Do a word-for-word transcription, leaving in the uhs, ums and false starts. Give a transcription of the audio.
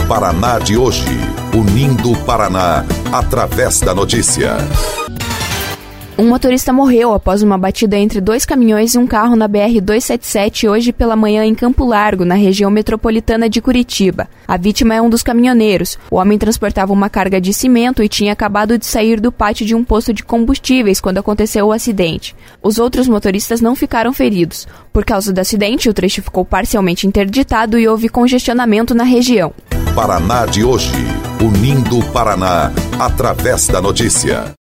Paraná de hoje, unindo o Paraná através da notícia. Um motorista morreu após uma batida entre dois caminhões e um carro na B R duzentos e setenta e sete hoje pela manhã em Campo Largo, na região metropolitana de Curitiba. A vítima é um dos caminhoneiros. O homem transportava uma carga de cimento e tinha acabado de sair do pátio de um posto de combustíveis quando aconteceu o acidente. Os outros motoristas não ficaram feridos. Por causa do acidente, o trecho ficou parcialmente interditado e houve congestionamento na região. Paraná de hoje, unindo o Paraná através da notícia.